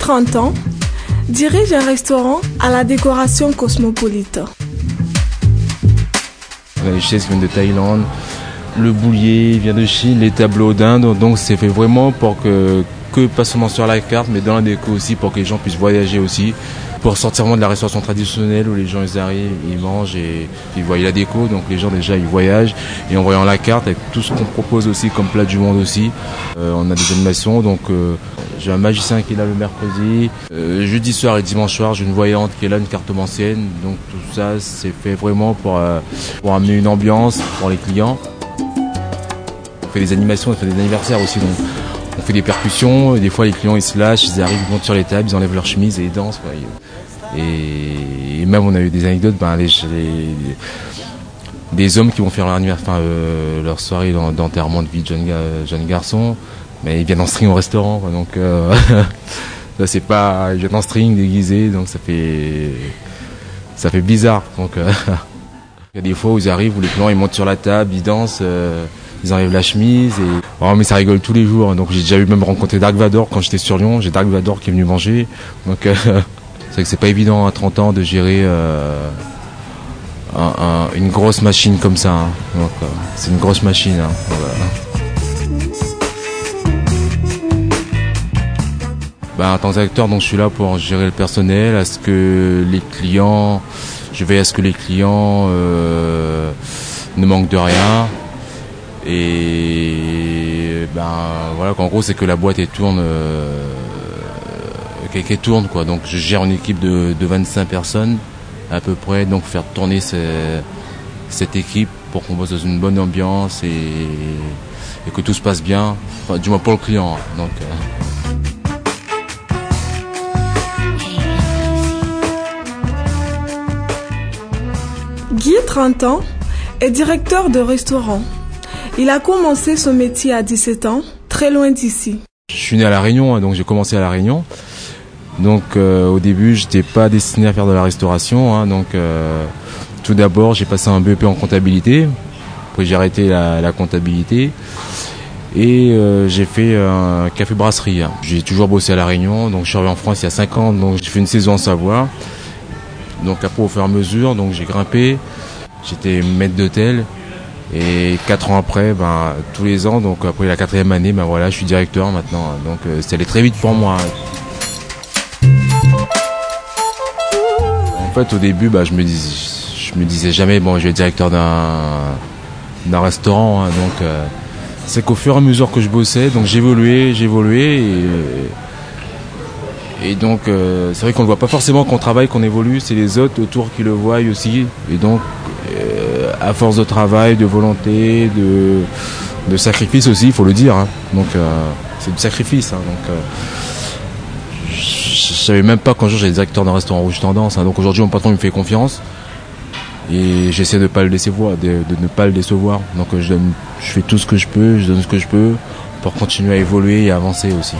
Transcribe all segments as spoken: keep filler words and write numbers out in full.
trente ans, dirige un restaurant à la décoration cosmopolite. On a les chaises qui viennent de Thaïlande, le boulier vient de Chine, les tableaux d'Inde, donc c'est fait vraiment pour que, que pas seulement sur la carte, mais dans la déco aussi, pour que les gens puissent voyager aussi, pour sortir vraiment de la restauration traditionnelle où les gens ils arrivent, ils mangent et ils voient la déco, donc les gens déjà ils voyagent, et en voyant la carte avec tout ce qu'on propose aussi comme plat du monde aussi, euh, on a des animations, donc euh, j'ai un magicien qui est là le mercredi, euh, jeudi soir et dimanche soir j'ai une voyante qui est là, une cartomancienne, donc tout ça c'est fait vraiment pour, euh, pour amener une ambiance pour les clients. On fait des animations, on fait des anniversaires aussi, donc on fait des percussions, et des fois les clients ils se lâchent, ils arrivent, ils montent sur les tables, ils enlèvent leur chemise et ils dansent. Quoi. Et, et même on a eu des anecdotes, ben, les, les, des hommes qui vont faire leur, enfin, euh, leur soirée d'enterrement de vie de jeunes jeune garçons, mais ils viennent en string au restaurant, quoi, donc euh, ça c'est pas, ils viennent en string déguisés, donc ça fait, ça fait bizarre. Donc euh, il y a des fois où ils arrivent, où les clients ils montent sur la table, ils dansent. Euh, Ils enlèvent la chemise et oh, mais ça rigole tous les jours. Donc j'ai déjà eu même rencontré Dark Vador quand j'étais sur Lyon. J'ai Dark Vador qui est venu manger. Donc euh, c'est vrai que c'est pas évident à trente ans de gérer euh, un, un, une grosse machine comme ça. Hein. Donc euh, c'est une grosse machine. Hein. Voilà. Ben, en tant qu'acteur, donc je suis là pour gérer le personnel, à ce que les clients, je veille à ce que les clients euh, ne manquent de rien. Et ben voilà, qu'en gros c'est que la boîte elle tourne, euh, qu'elle, qu'elle tourne quoi. Donc je gère une équipe de, de vingt-cinq personnes à peu près, donc faire tourner ces, cette équipe pour qu'on bosse dans une bonne ambiance et, et que tout se passe bien, enfin, du moins pour le client. Donc, euh. Guy, trente ans, est directeur de restaurant. Il a commencé ce métier à dix-sept ans, très loin d'ici. Je suis né à La Réunion, hein, donc j'ai commencé à La Réunion. Donc euh, au début, je n'étais pas destiné à faire de la restauration. Hein, donc euh, tout d'abord, j'ai passé un B E P en comptabilité. Après, j'ai arrêté la, la comptabilité. Et euh, j'ai fait un café-brasserie. Hein. J'ai toujours bossé à La Réunion. Donc je suis arrivé en France il y a cinq ans. Donc j'ai fait une saison en Savoie. Donc après, au fur et à mesure, donc j'ai grimpé. J'étais maître d'hôtel. Et quatre ans après, ben, tous les ans, donc après la quatrième année, ben voilà, je suis directeur maintenant. Donc euh, c'est allé très vite pour moi. En fait, au début, ben, je me disais, je me disais jamais, bon, je vais être directeur d'un, d'un restaurant. Hein, donc euh, c'est qu'au fur et à mesure que je bossais, donc j'évoluais, j'évoluais. Et, et donc euh, c'est vrai qu'on ne voit pas forcément qu'on travaille, qu'on évolue. C'est les autres autour qui le voient aussi. Et donc à force de travail, de volonté, de, de sacrifice aussi, il faut le dire. Hein. Donc euh, c'est du sacrifice. Hein. Donc, euh, je ne savais même pas qu'un jour j'allais être directeur d'un restaurant Rouge Tendance. Hein. Donc aujourd'hui mon patron il me fait confiance et j'essaie de ne pas le décevoir, de, de ne pas le décevoir. Donc je, donne, je fais tout ce que je peux, je donne ce que je peux pour continuer à évoluer et à avancer aussi.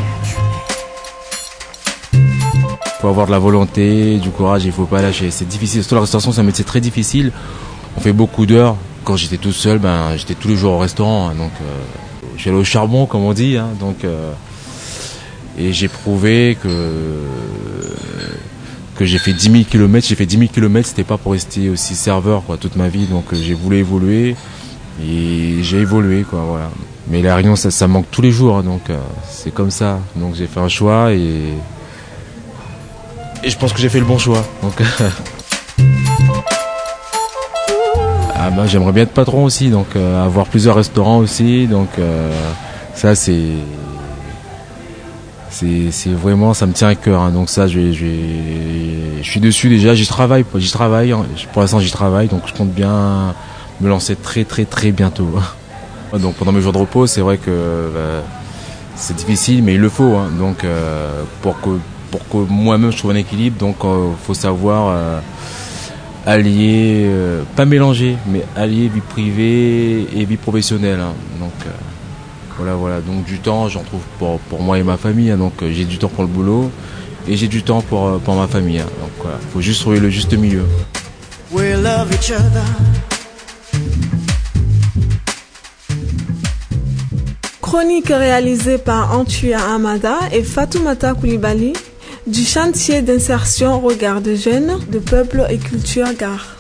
Il faut avoir de la volonté, du courage, il ne faut pas lâcher. C'est difficile, surtout la restauration c'est un métier très difficile. On fait beaucoup d'heures. Quand j'étais tout seul, ben, j'étais tous les jours au restaurant. Hein, donc, euh, je suis allé au charbon, comme on dit. Hein, donc, euh, et j'ai prouvé que, que j'ai fait dix mille kilomètres. J'ai fait dix mille kilomètres, c'était pas pour rester aussi serveur quoi, toute ma vie. Donc, euh, j'ai voulu évoluer. Et j'ai évolué. Quoi, voilà. Mais la Réunion, ça, ça manque tous les jours. Hein, donc, euh, c'est comme ça. Donc, j'ai fait un choix. Et, et je pense que j'ai fait le bon choix. Donc, Ah ben, j'aimerais bien être patron aussi, donc euh, avoir plusieurs restaurants aussi, donc euh, ça c'est, c'est, c'est vraiment, ça me tient à cœur, hein, donc ça je, vais, je, vais, je suis dessus déjà, j'y travaille, j'y travaille, pour l'instant j'y travaille, donc je compte bien me lancer très très très bientôt. Donc pendant mes jours de repos, c'est vrai que euh, c'est difficile, mais il le faut, hein, donc euh, pour que pour que moi-même je trouve un équilibre, donc il euh, faut savoir euh, allier, euh, pas mélanger, mais allier vie privée et vie professionnelle. Hein. Donc euh, voilà, voilà. Donc du temps, j'en trouve pour, pour moi et ma famille. Hein. Donc euh, j'ai du temps pour le boulot et j'ai du temps pour, pour ma famille. Hein. Donc voilà, faut juste trouver le juste milieu. We love each other. Chronique réalisée par Antuya Amada et Fatoumata Koulibaly. du chantier d'insertion Regard de Jeunes de Peuple et Culture Gare.